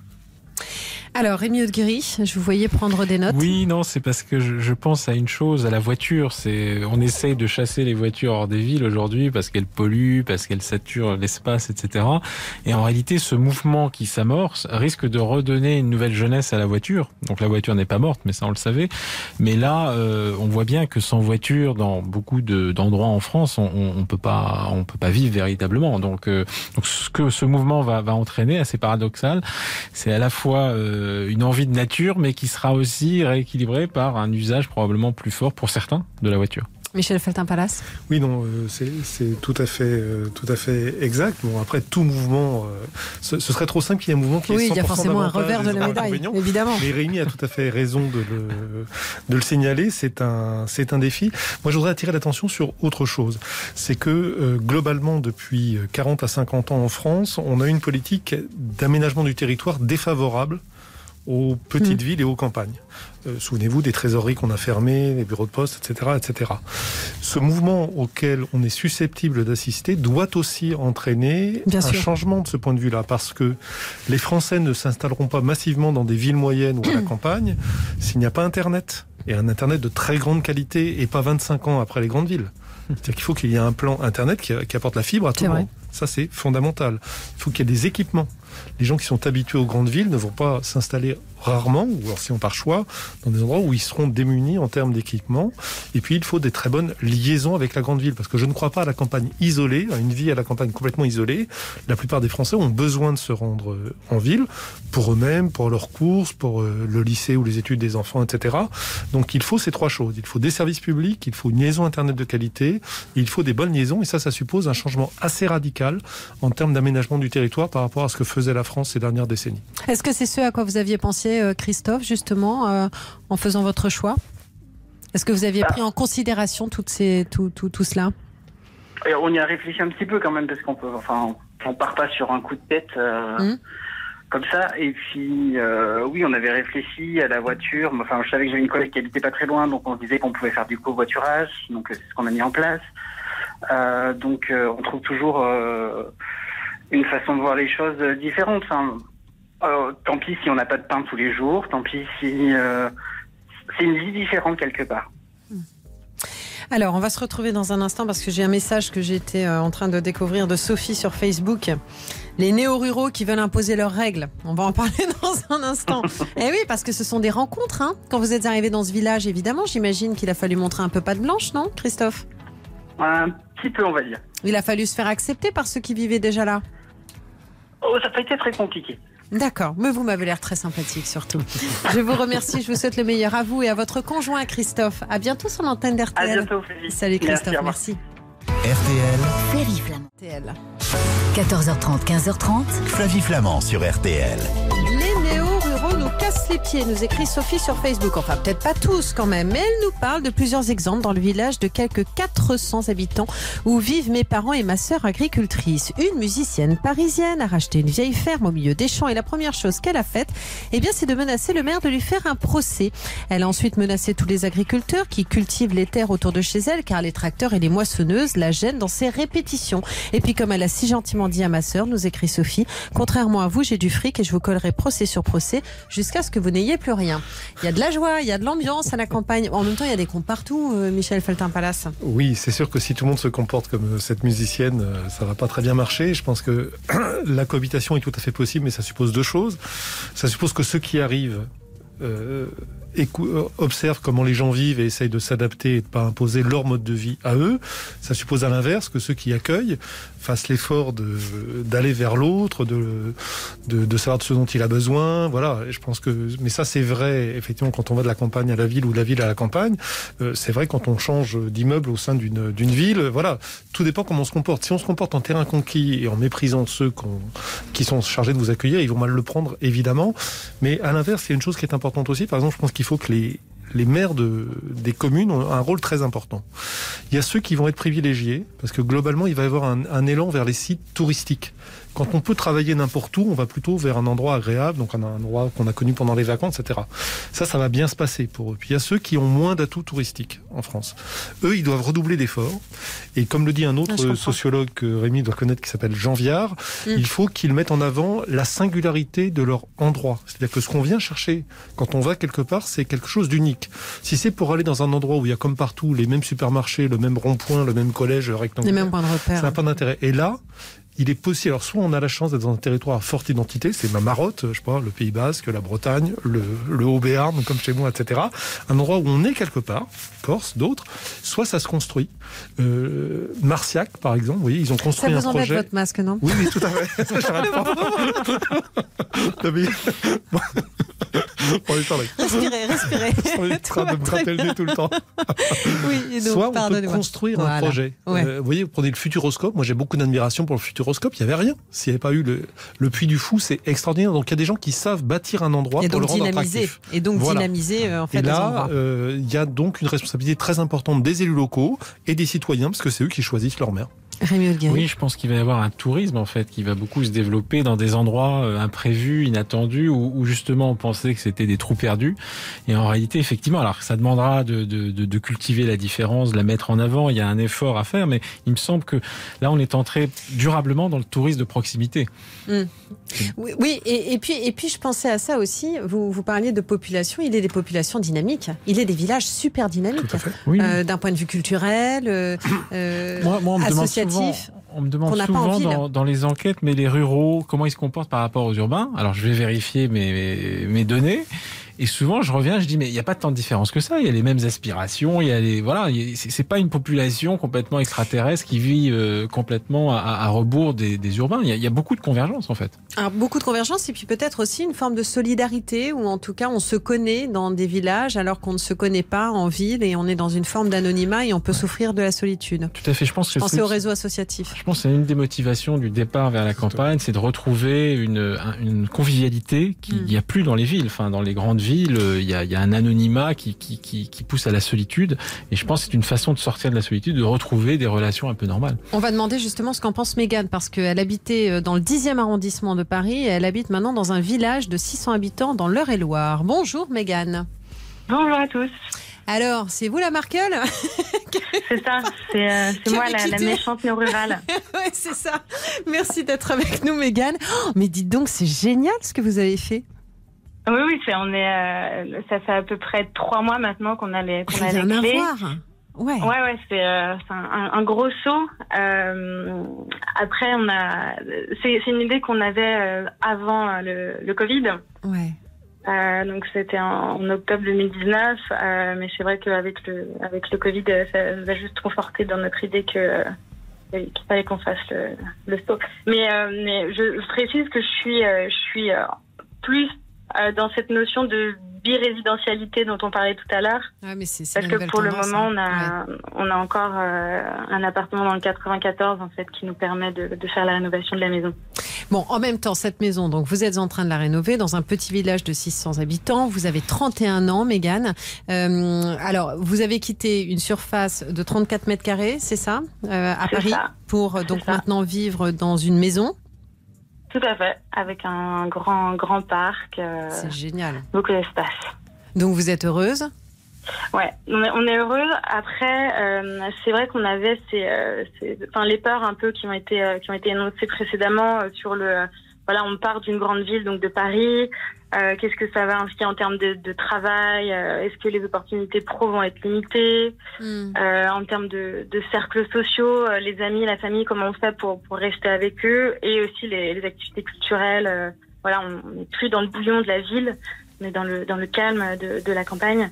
[SPEAKER 3] Alors, Rémi Hauteguéry, je vous voyais prendre des notes.
[SPEAKER 5] Oui, non, c'est parce que je, je pense à une chose, à la voiture. C'est, on essaye de chasser les voitures hors des villes aujourd'hui parce qu'elles polluent, parce qu'elles saturent l'espace, et cetera. Et en réalité, ce mouvement qui s'amorce risque de redonner une nouvelle jeunesse à la voiture. Donc la voiture n'est pas morte, mais ça on le savait. Mais là, euh, on voit bien que sans voiture, dans beaucoup de, d'endroits en France, on, on, on peut pas, on peut pas vivre véritablement. Donc, euh, donc ce que ce mouvement va, va entraîner, assez paradoxal, c'est à la fois euh, une envie de nature, mais qui sera aussi rééquilibrée par un usage probablement plus fort pour certains de la voiture.
[SPEAKER 3] Michel Feltin-Palace.
[SPEAKER 4] Oui, non, euh, c'est, c'est tout à fait, euh, tout à fait exact. Bon, après, tout mouvement, euh, ce, ce serait trop simple qu'il y ait un mouvement qui
[SPEAKER 3] oui,
[SPEAKER 4] est cent pour cent
[SPEAKER 3] oui, il y a forcément un revers de la médaille, évidemment.
[SPEAKER 4] Mais Rémi a tout à fait raison de le, de le signaler. C'est un, c'est un défi. Moi, je voudrais attirer l'attention sur autre chose. C'est que, euh, globalement, depuis quarante à cinquante ans en France, on a une politique d'aménagement du territoire défavorable aux petites mmh. villes et aux campagnes. Euh, souvenez-vous des trésoreries qu'on a fermées, les bureaux de poste, et cetera, et cetera. Ce mouvement auquel on est susceptible d'assister doit aussi entraîner Bien un sûr. changement de ce point de vue-là, parce que les Français ne s'installeront pas massivement dans des villes moyennes ou à la campagne s'il n'y a pas Internet, et un Internet de très grande qualité, et pas vingt-cinq ans après les grandes villes. C'est-à-dire qu'il faut qu'il y ait un plan Internet qui, qui apporte la fibre à tout le monde. Ça, c'est fondamental. Il faut qu'il y ait des équipements. Les gens qui sont habitués aux grandes villes ne vont pas s'installer rarement, ou alors si on par choix, dans des endroits où ils seront démunis en termes d'équipement. Et puis, il faut des très bonnes liaisons avec la grande ville, parce que je ne crois pas à la campagne isolée, à une vie à la campagne complètement isolée. La plupart des Français ont besoin de se rendre en ville, pour eux-mêmes, pour leurs courses, pour le lycée ou les études des enfants, et cetera. Donc, il faut ces trois choses. Il faut des services publics, il faut une liaison Internet de qualité, et il faut des bonnes liaisons, et ça, ça suppose un changement assez radical en termes d'aménagement du territoire par rapport à ce que faisait la France ces dernières décennies.
[SPEAKER 3] Est-ce que c'est ce à quoi vous aviez pensé, Christophe, justement, euh, en faisant votre choix? Est-ce que vous aviez pris en considération toutes ces, tout, tout, tout cela?
[SPEAKER 7] Et on y a réfléchi un petit peu quand même, parce qu'on peut, enfin, on part pas sur un coup de tête euh, mmh. comme ça. Et puis, euh, oui, on avait réfléchi à la voiture. Enfin, je savais que j'avais une collègue qui habitait pas très loin, donc on se disait qu'on pouvait faire du covoiturage. Donc, c'est ce qu'on a mis en place. Euh, donc, euh, on trouve toujours euh, une façon de voir les choses différentes. Enfin, Euh, tant pis si on n'a pas de pain tous les jours, tant pis si euh, c'est une vie différente quelque part.
[SPEAKER 3] Alors, on va se retrouver dans un instant parce que j'ai un message que j'étais en train de découvrir de Sophie sur Facebook. Les néo-ruraux qui veulent imposer leurs règles. On va en parler dans un instant. Eh oui, parce que ce sont des rencontres. Hein. Quand vous êtes arrivé dans ce village, évidemment, j'imagine qu'il a fallu montrer un peu patte blanche, non, Christophe?
[SPEAKER 7] Un petit peu, on va dire.
[SPEAKER 3] Il a fallu se faire accepter par ceux qui vivaient déjà là.
[SPEAKER 7] Oh, ça n'a pas été très compliqué.
[SPEAKER 3] D'accord, mais vous m'avez l'air très sympathique surtout. Je vous remercie, je vous souhaite le meilleur à vous et à votre conjoint Christophe. À bientôt sur l'antenne d'R T L.
[SPEAKER 7] À bientôt, Flavie.
[SPEAKER 3] Salut Christophe, merci.
[SPEAKER 1] merci. R T L.
[SPEAKER 2] Flavie Flamand.
[SPEAKER 3] R T L.
[SPEAKER 2] quatorze heures trente, quinze heures trente.
[SPEAKER 1] Flavie Flamand sur R T L.
[SPEAKER 3] Les néo-ruraux nous cassent les pieds, nous écrit Sophie sur Facebook. Enfin, peut-être pas tous quand même, mais elle nous parle de plusieurs exemples dans le village de quelques quatre cents habitants où vivent mes parents et ma sœur agricultrice. Une musicienne parisienne a racheté une vieille ferme au milieu des champs et la première chose qu'elle a faite, eh bien, c'est de menacer le maire de lui faire un procès. Elle a ensuite menacé tous les agriculteurs qui cultivent les terres autour de chez elle car les tracteurs et les moissonneuses la gênent dans ses répétitions. Et puis, comme elle a si gentiment dit à ma sœur, nous écrit Sophie, contrairement à vous, j'ai du fric et je vous collerai procès sur procès jusqu'à ce que vous n'ayez plus rien. Il y a de la joie, il y a de l'ambiance à la campagne. En même temps, il y a des cons partout, euh, Michel Feltin-Palace.
[SPEAKER 4] Oui, c'est sûr que si tout le monde se comporte comme cette musicienne, euh, ça va pas très bien marcher. Je pense que la cohabitation est tout à fait possible, mais ça suppose deux choses. Ça suppose que ceux qui arrivent euh, écou- observent comment les gens vivent et essayent de s'adapter et de pas imposer leur mode de vie à eux. Ça suppose à l'inverse que ceux qui accueillent fassent l'effort de, d'aller vers l'autre, de, de, de savoir de ce dont il a besoin. Voilà, je pense que, mais ça c'est vrai effectivement quand on va de la campagne à la ville ou de la ville à la campagne. Euh, c'est vrai quand on change d'immeuble au sein d'une, d'une ville. Voilà, tout dépend comment on se comporte. Si on se comporte en terrain conquis et en méprisant ceux qu'on, qui sont chargés de vous accueillir, ils vont mal le prendre évidemment. Mais à l'inverse, il y a une chose qui est importante aussi. Par exemple, je pense qu'il faut que les les maires de, des communes ont un rôle très important. Il y a ceux qui vont être privilégiés, parce que globalement, il va y avoir un, un élan vers les sites touristiques. Quand on peut travailler n'importe où, on va plutôt vers un endroit agréable, donc un endroit qu'on a connu pendant les vacances, et cetera. Ça, ça va bien se passer pour eux. Puis il y a ceux qui ont moins d'atouts touristiques en France. Eux, ils doivent redoubler d'efforts. Et comme le dit un autre ah, sociologue que Rémi doit connaître, qui s'appelle Jean Viard, mmh. il faut qu'ils mettent en avant la singularité de leur endroit. C'est-à-dire que ce qu'on vient chercher quand on va quelque part, c'est quelque chose d'unique. Si c'est pour aller dans un endroit où il y a comme partout les mêmes supermarchés, le même rond-point, le même collège rectangulaire,
[SPEAKER 3] les mêmes points de repère,
[SPEAKER 4] ça n'a pas d'intérêt. Et là, il est possible, alors soit on a la chance d'être dans un territoire à forte identité, c'est ma marotte, je sais pas, le Pays Basque, la Bretagne, le, le Haut-Béarn, comme chez moi, et cetera. Un endroit où on est quelque part, Corse, d'autres, soit ça se construit. Euh, Marciac, par exemple, vous voyez, ils ont construit un projet.
[SPEAKER 3] Ça vous embête votre masque, non?
[SPEAKER 4] Oui, oui, tout à fait. J'arrête pas. Non, mais... On va
[SPEAKER 3] respirez, respirez.
[SPEAKER 4] On est en train de me gratter le nez tout le temps.
[SPEAKER 3] Oui, et donc,
[SPEAKER 4] soit on peut construire
[SPEAKER 3] voilà.
[SPEAKER 4] un projet.
[SPEAKER 3] Ouais.
[SPEAKER 4] Euh, vous voyez, vous prenez le Futuroscope. Moi, j'ai beaucoup d'admiration pour le Futuroscope. Il n'y avait rien. S'il n'y avait pas eu le, le Puy du Fou, c'est extraordinaire. Donc, il y a des gens qui savent bâtir un endroit
[SPEAKER 3] et
[SPEAKER 4] pour le
[SPEAKER 3] rendre
[SPEAKER 4] dynamiser.
[SPEAKER 3] attractif. Et donc,
[SPEAKER 4] voilà.
[SPEAKER 3] dynamiser, euh, en fait,
[SPEAKER 4] et
[SPEAKER 3] les
[SPEAKER 4] là,
[SPEAKER 3] endroits.
[SPEAKER 4] Euh, il y a donc une responsabilité très importante des élus locaux et des citoyens, parce que c'est eux qui choisissent leur maire.
[SPEAKER 3] Rémi Olguin.
[SPEAKER 5] Oui, je pense qu'il va y avoir un tourisme en fait qui va beaucoup se développer dans des endroits euh, imprévus, inattendus, où, où justement on pensait que c'était des trous perdus. Et en réalité, effectivement, alors ça demandera de, de, de, de cultiver la différence, de la mettre en avant. Il y a un effort à faire, mais il me semble que là, on est entré durablement dans le tourisme de proximité.
[SPEAKER 3] Mmh. Oui, oui et, et puis et puis je pensais à ça aussi. Vous vous parliez de population. Il est des populations dynamiques. Il est des villages super dynamiques.
[SPEAKER 5] Tout à fait. Oui.
[SPEAKER 3] Euh, d'un point de vue culturel, euh,
[SPEAKER 5] moi, moi, on me
[SPEAKER 3] associatif.
[SPEAKER 5] Demande souvent, on me demande souvent dans, dans les enquêtes, mais les ruraux, comment ils se comportent par rapport aux urbains. Alors, je vais vérifier mes, mes, mes données. Et souvent, je reviens, je dis, mais il n'y a pas tant de différence que ça. Il y a les mêmes aspirations. Il y a les, voilà, c'est pas une population complètement extraterrestre qui vit euh, complètement à, à rebours des, des urbains. Il y, a, il y a beaucoup de convergence, en fait.
[SPEAKER 3] Alors, beaucoup de convergence et puis peut-être aussi une forme de solidarité où, en tout cas, on se connaît dans des villages alors qu'on ne se connaît pas en ville et on est dans une forme d'anonymat et on peut souffrir de la solitude.
[SPEAKER 5] Tout à fait. Je pense que
[SPEAKER 3] je pensais au réseau associatif.
[SPEAKER 5] Je pense que c'est une des motivations du départ vers la campagne, c'est de retrouver une, une convivialité qu'il n'y a plus dans les villes, enfin, dans les grandes ville, il y a, il y a un anonymat qui, qui, qui, qui pousse à la solitude. Et je pense que c'est une façon de sortir de la solitude, de retrouver des relations un peu normales.
[SPEAKER 3] On va demander justement ce qu'en pense Mégane, parce qu'elle habitait dans le dixième arrondissement de Paris et elle habite maintenant dans un village de six cents habitants dans l'Eure-et-Loire. Bonjour Mégane.
[SPEAKER 6] Bonjour à tous.
[SPEAKER 3] Alors, c'est vous la Markel?
[SPEAKER 6] C'est ça, c'est euh, moi la, la méchante néo-rurale.
[SPEAKER 3] Oui, c'est ça. Merci d'être avec nous Mégane. Oh, mais dites donc, c'est génial ce que vous avez fait.
[SPEAKER 6] Oui, oui, c'est, on est, euh, ça fait à peu près trois mois maintenant qu'on a les, qu'on a les
[SPEAKER 3] rien
[SPEAKER 6] clés.
[SPEAKER 3] À voir. Ouais.
[SPEAKER 6] Ouais, ouais, c'est, euh, c'est un, un gros saut. Euh, après, on a, c'est, c'est une idée qu'on avait euh, avant le, le Covid.
[SPEAKER 3] Ouais.
[SPEAKER 6] Euh, donc c'était en, en octobre deux mille dix-neuf, euh, mais c'est vrai qu'avec le, avec le Covid, ça nous a juste conforté dans notre idée que euh, qu'il fallait qu'on fasse le, le saut. Mais, euh, mais je, je précise que je suis, euh, je suis euh, plus Euh, dans cette notion de birésidentialité dont on parlait tout à l'heure.
[SPEAKER 3] Ouais, mais c'est, c'est
[SPEAKER 6] parce que pour le moment, on a,
[SPEAKER 3] ouais.
[SPEAKER 6] on a encore euh, un appartement dans le quatre-vingt-quatorze en fait, qui nous permet de, de faire la rénovation de la maison.
[SPEAKER 3] Bon, en même temps, cette maison, donc vous êtes en train de la rénover dans un petit village de six cents habitants. Vous avez trente et un ans, Mégane. Euh, alors, vous avez quitté une surface de trente-quatre mètres carrés, c'est ça, euh, à
[SPEAKER 6] c'est
[SPEAKER 3] Paris,
[SPEAKER 6] ça.
[SPEAKER 3] pour
[SPEAKER 6] c'est
[SPEAKER 3] donc
[SPEAKER 6] ça.
[SPEAKER 3] maintenant vivre dans une maison.
[SPEAKER 6] Tout à fait, avec un grand, grand parc. Euh,
[SPEAKER 3] c'est génial.
[SPEAKER 6] Beaucoup d'espace.
[SPEAKER 3] Donc vous êtes heureuse ?
[SPEAKER 6] Ouais, on est, on est heureuse. Après, euh, c'est vrai qu'on avait ces, euh, ces, enfin, les peurs un peu qui ont été, euh, qui ont été énoncées précédemment euh, sur le. Euh, voilà, on part d'une grande ville, donc de Paris. Euh, qu'est-ce que ça va impliquer en termes de, de travail? euh, Est-ce que les opportunités pro vont être limitées? mm. euh, En termes de, de cercles sociaux, euh, les amis, la famille, comment on fait pour, pour rester avec eux? Et aussi les, les activités culturelles. Euh, voilà, on n'est plus dans le bouillon de la ville, on est dans le, dans le calme de, de la campagne.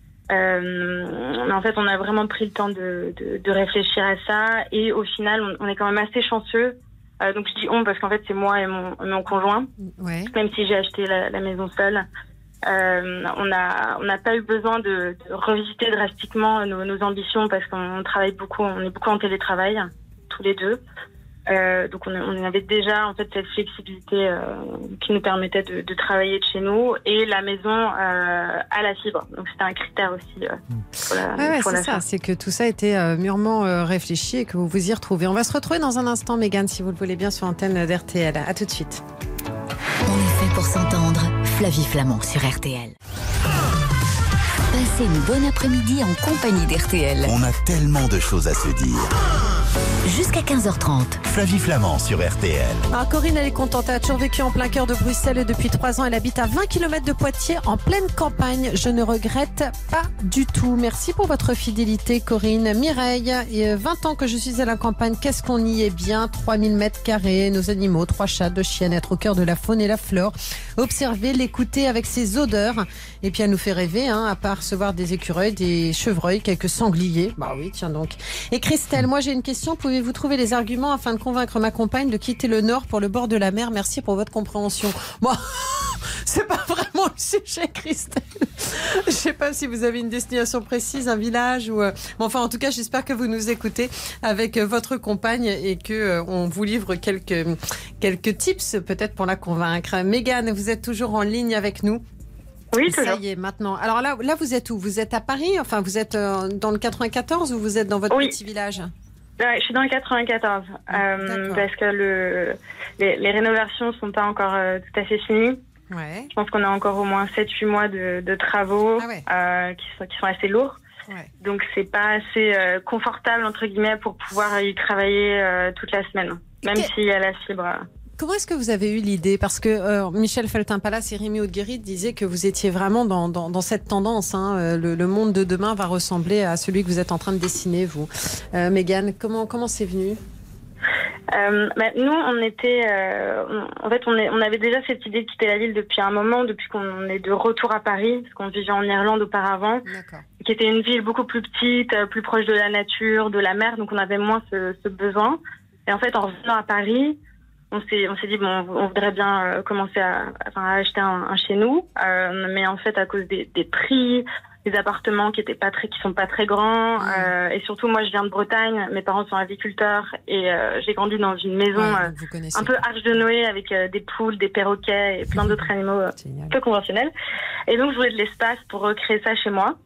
[SPEAKER 6] Euh, mais en fait, on a vraiment pris le temps de, de, de réfléchir à ça. Et au final, on, on est quand même assez chanceux. Euh, donc je dis on parce qu'en fait c'est moi et mon, mon conjoint.
[SPEAKER 3] Ouais.
[SPEAKER 6] Même si j'ai acheté la, la maison seule, euh, on a on n'a pas eu besoin de, de revisiter drastiquement nos, nos ambitions parce qu'on travaille beaucoup, on est beaucoup en télétravail tous les deux. Euh, donc on, on avait déjà en fait cette flexibilité euh, qui nous permettait de, de travailler de chez nous et la maison euh, à la fibre. Donc c'était un critère aussi euh, pour la,
[SPEAKER 3] ouais, ouais,
[SPEAKER 6] pour
[SPEAKER 3] c'est
[SPEAKER 6] la
[SPEAKER 3] ça,
[SPEAKER 6] fin.
[SPEAKER 3] c'est que tout ça était euh, mûrement euh, réfléchi et que vous vous y retrouvez. On va se retrouver dans un instant, Mégane, si vous le voulez bien, sur l'antenne d'R T L. À tout de suite.
[SPEAKER 2] On est fait pour s'entendre. Flavie Flamand sur R T L. Passez une bonne après-midi en compagnie d'R T L.
[SPEAKER 1] On a tellement de choses à se dire.
[SPEAKER 2] Jusqu'à quinze heures trente.
[SPEAKER 1] Flavie Flamand sur R T L.
[SPEAKER 3] Ah, Corinne, elle est contente. Elle a toujours vécu en plein cœur de Bruxelles et depuis trois ans, elle habite à vingt kilomètres de Poitiers, en pleine campagne. Je ne regrette pas du tout. Merci pour votre fidélité, Corinne. Mireille, et vingt ans que je suis à la campagne. Qu'est-ce qu'on y est bien? trois mille mètres carrés, nos animaux, trois chats, deux chiennes, être au cœur de la faune et la flore. Observer, l'écouter avec ses odeurs. Et puis, elle nous fait rêver, hein, à part recevoir des écureuils, des chevreuils, quelques sangliers. Bah oui, tiens donc. Et Christelle, moi j'ai une question. Pouvez-vous trouver les arguments afin de convaincre ma compagne de quitter le Nord pour le bord de la mer? Merci pour votre compréhension. Bon, c'est pas vraiment le sujet, Christelle. Je sais pas si vous avez une destination précise, un village ou. Enfin, en tout cas, j'espère que vous nous écoutez avec votre compagne et que on vous livre quelques quelques tips peut-être pour la convaincre. Mégane, vous êtes toujours en ligne avec nous?
[SPEAKER 6] Oui,
[SPEAKER 3] ça
[SPEAKER 6] toujours.
[SPEAKER 3] y est, maintenant. Alors là, là, vous êtes où? Vous êtes à Paris? Enfin, vous êtes dans le quatre-vingt-quatorze ou vous êtes dans votre
[SPEAKER 6] oui.
[SPEAKER 3] petit village?
[SPEAKER 8] Ouais, je suis dans le quatre-vingt-quatorze, euh, parce que le, les, les rénovations sont pas encore euh, tout à fait finies.
[SPEAKER 3] Ouais.
[SPEAKER 8] Je pense qu'on a encore au moins sept huit mois de, de travaux
[SPEAKER 3] ah ouais.
[SPEAKER 8] euh, qui, sont, qui sont assez lourds.
[SPEAKER 3] Ouais.
[SPEAKER 8] Donc, c'est pas assez euh, confortable, entre guillemets, pour pouvoir y travailler euh, toute la semaine, même que... s'il y a la fibre.
[SPEAKER 3] Comment est-ce que vous avez eu l'idée? Parce que euh, Michel Feltin-Palace et Rémi Aude-Guérit disaient que vous étiez vraiment dans, dans, dans cette tendance. Hein. Le, le monde de demain va ressembler à celui que vous êtes en train de dessiner, vous. Euh, Mégane, comment, comment c'est venu?
[SPEAKER 8] Euh, bah, nous, on était, euh, on, en fait, on, est, on avait déjà cette idée de quitter la ville depuis un moment, depuis qu'on est de retour à Paris, parce qu'on vivait en Irlande auparavant,
[SPEAKER 3] D'accord.
[SPEAKER 8] qui était une ville beaucoup plus petite, plus proche de la nature, de la mer, donc on avait moins ce, ce besoin. Et en fait, en revenant à Paris, on s'est, on s'est dit bon, on voudrait bien euh, commencer à, enfin, à acheter un, un chez nous, euh, mais en fait, à cause des, des prix, des appartements qui étaient pas très, qui sont pas très grands, mmh. euh, et surtout moi, je viens de Bretagne, mes parents sont agriculteurs, et euh, j'ai grandi dans une maison
[SPEAKER 3] ouais,
[SPEAKER 8] euh, un peu arche de Noé avec euh, des poules, des perroquets et plein d'autres animaux euh, peu conventionnels. Et donc, je voulais de l'espace pour recréer ça chez moi.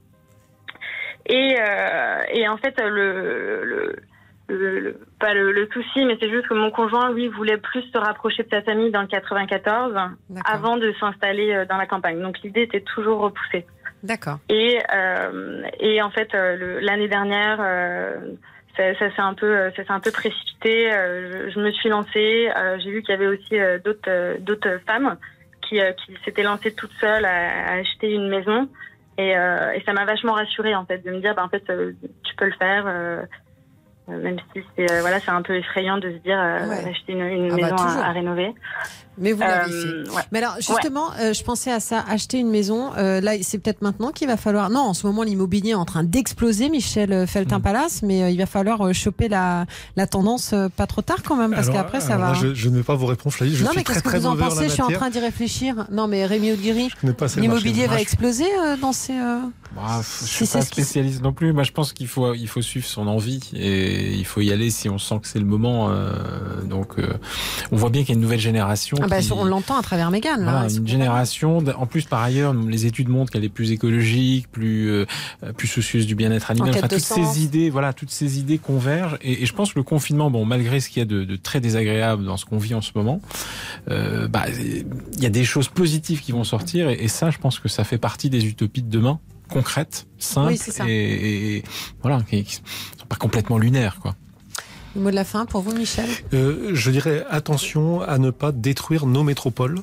[SPEAKER 8] Et, euh, et en fait, le, le Le, le, pas le, le souci, mais c'est juste que mon conjoint, lui, voulait plus se rapprocher de sa famille dans le quatre-vingt-quatorze D'accord. avant de s'installer dans la campagne. Donc l'idée était toujours repoussée.
[SPEAKER 3] D'accord.
[SPEAKER 8] Et, euh, et en fait, euh, le, l'année dernière, euh, ça, ça, s'est un peu, ça s'est un peu précipité. Euh, je, je me suis lancée. Euh, j'ai vu qu'il y avait aussi euh, d'autres, euh, d'autres femmes qui, euh, qui s'étaient lancées toutes seules à, à acheter une maison. Et, euh, et ça m'a vachement rassurée, en fait, de me dire, bah, en fait, euh, tu peux le faire. Euh, Même si c'est, euh, voilà, c'est un peu effrayant de se dire euh, ouais. acheter une, une ah maison bah, à, à rénover.
[SPEAKER 3] Mais vous l'avez euh, fait. Ouais. Mais alors, justement, ouais. euh, je pensais à ça, acheter une maison. Euh, là, c'est peut-être maintenant qu'il va falloir... Non, en ce moment, l'immobilier est en train d'exploser, Michel Feltin-Palace, mmh. mais euh, il va falloir choper la, la tendance euh, pas trop tard quand même, parce alors, qu'après, ça va...
[SPEAKER 4] Là, je, je ne vais pas vous répondre, Flavie. Je
[SPEAKER 3] non,
[SPEAKER 4] suis
[SPEAKER 3] mais
[SPEAKER 4] très,
[SPEAKER 3] qu'est-ce
[SPEAKER 4] très
[SPEAKER 3] que vous en pensez? Je suis en
[SPEAKER 4] matière.
[SPEAKER 3] train d'y réfléchir. Non, mais Rémi Aude-Guérit, l'immobilier va exploser euh, dans ces... Euh...
[SPEAKER 5] Bah, je suis pas spécialiste qui... non plus. Moi, je pense qu'il faut, il faut suivre son envie et il faut y aller si on sent que c'est le moment. Euh, donc, euh, on voit bien qu'il y a une nouvelle génération.
[SPEAKER 3] Ah bah,
[SPEAKER 5] qui...
[SPEAKER 3] On l'entend à travers Mégane.
[SPEAKER 5] Voilà,
[SPEAKER 3] là,
[SPEAKER 5] une génération. En plus, par ailleurs, les études montrent qu'elle est plus écologique, plus euh, plus soucieuse du bien-être animal. Enfin, toutes sens. ces idées, voilà, toutes ces idées convergent. Et, et je pense que le confinement, bon, malgré ce qu'il y a de, de très désagréable dans ce qu'on vit en ce moment, euh, bah, il y a des choses positives qui vont sortir. Et, et ça, je pense que ça fait partie des utopies de demain. Concrètes, simples
[SPEAKER 3] oui,
[SPEAKER 5] et, et voilà, qui ne sont pas complètement lunaires, quoi.
[SPEAKER 3] Le mot de la fin pour vous, Michel?
[SPEAKER 4] euh, Je dirais attention à ne pas détruire nos métropoles.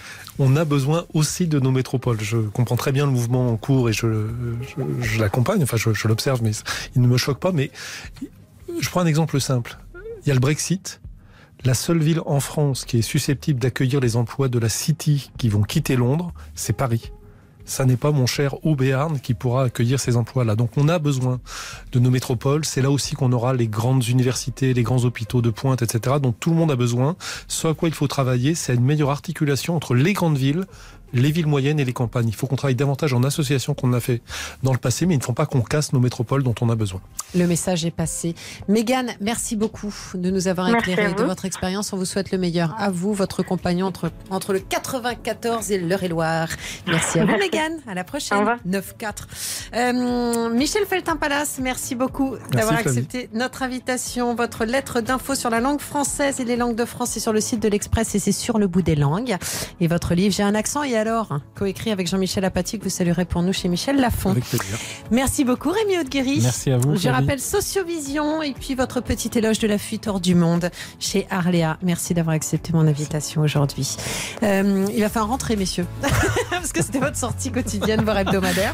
[SPEAKER 4] On a besoin aussi de nos métropoles. Je comprends très bien le mouvement en cours et je, je, je l'accompagne, enfin je, je l'observe, mais il ne me choque pas. Mais je prends un exemple simple. Il y a le Brexit. La seule ville en France qui est susceptible d'accueillir les emplois de la City qui vont quitter Londres, c'est Paris. Ça n'est pas mon cher Haut-Béarn qui pourra accueillir ces emplois-là. Donc on a besoin de nos métropoles. C'est là aussi qu'on aura les grandes universités, les grands hôpitaux de pointe, et cetera. Donc tout le monde a besoin. Ce à quoi il faut travailler, c'est une meilleure articulation entre les grandes villes, les villes moyennes et les campagnes. Il faut qu'on travaille davantage en association qu'on a fait dans le passé, mais il ne faut pas qu'on casse nos métropoles dont on a besoin.
[SPEAKER 3] Le message est passé. Mégane, merci beaucoup de nous avoir éclairé de votre expérience. On vous souhaite le meilleur. À vous, votre compagnon entre, entre le quatre-vingt-quatorze et l'Eure-et-Loire. Merci à vous, Mégane. À la prochaine. neuf quatre. Euh, Michel Feltin-Palace, merci beaucoup merci, d'avoir accepté Flavie. Notre invitation. Votre lettre d'info sur la langue française et les langues de France est sur le site de l'Express et c'est sur le bout des langues. Et votre livre, J'ai un accent et alors, coécrit avec Jean-Michel Apathy, que vous saluerez pour nous chez Michel Lafon.
[SPEAKER 4] Avec plaisir.
[SPEAKER 3] Merci beaucoup, Rémi Aude-Guérit.
[SPEAKER 5] Merci à vous.
[SPEAKER 3] Je rappelle Sociovision et puis votre petit éloge de la fuite hors du monde chez Arléa. Merci d'avoir accepté mon invitation aujourd'hui. Euh, il va falloir rentrer, messieurs, parce que c'était votre sortie quotidienne, voire hebdomadaire,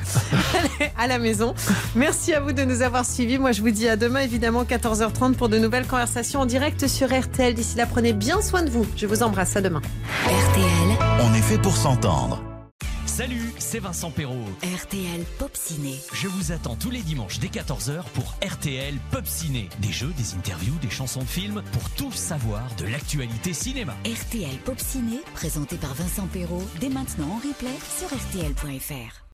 [SPEAKER 3] à la maison. Merci à vous de nous avoir suivis. Moi, je vous dis à demain, évidemment, quatorze heures trente pour de nouvelles conversations en direct sur R T L. D'ici là, prenez bien soin de vous. Je vous embrasse. À demain.
[SPEAKER 2] R T L.
[SPEAKER 1] On est fait pour s'entendre.
[SPEAKER 9] Salut, c'est Vincent Perrault.
[SPEAKER 2] R T L Pop Ciné.
[SPEAKER 9] Je vous attends tous les dimanches dès quatorze heures pour R T L Pop Ciné. Des jeux, des interviews, des chansons de films pour tout savoir de l'actualité cinéma.
[SPEAKER 2] R T L Pop Ciné, présenté par Vincent Perrault, dès maintenant en replay sur R T L point F R.